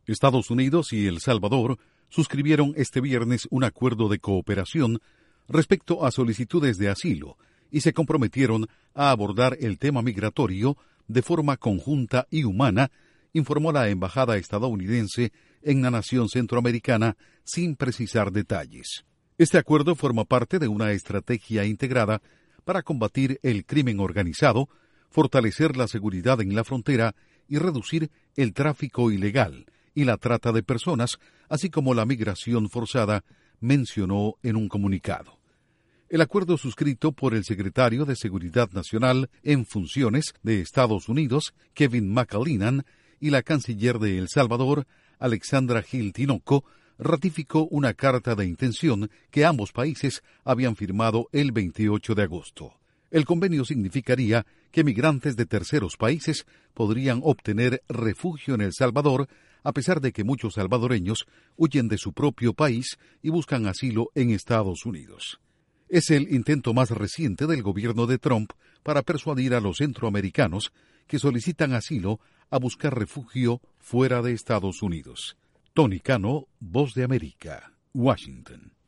Estados Unidos y El Salvador suscribieron este viernes un acuerdo de cooperación respecto a solicitudes de asilo y se comprometieron a abordar el tema migratorio de forma conjunta y humana, informó la embajada estadounidense en la nación centroamericana sin precisar detalles. Este acuerdo forma parte de una estrategia integrada para combatir el crimen organizado, fortalecer la seguridad en la frontera y reducir el tráfico ilegal y la trata de personas, así como la migración forzada, mencionó en un comunicado. El acuerdo suscrito por el secretario de Seguridad Nacional en funciones de Estados Unidos, Kevin McAleenan, y la canciller de El Salvador, Alexandra Gil Tinoco, ratificó una carta de intención que ambos países habían firmado el 28 de agosto. El convenio significaría que migrantes de terceros países podrían obtener refugio en El Salvador, a pesar de que muchos salvadoreños huyen de su propio país y buscan asilo en Estados Unidos. Es el intento más reciente del gobierno de Trump para persuadir a los centroamericanos que solicitan asilo a buscar refugio fuera de Estados Unidos. Tony Cano, Voz de América, Washington.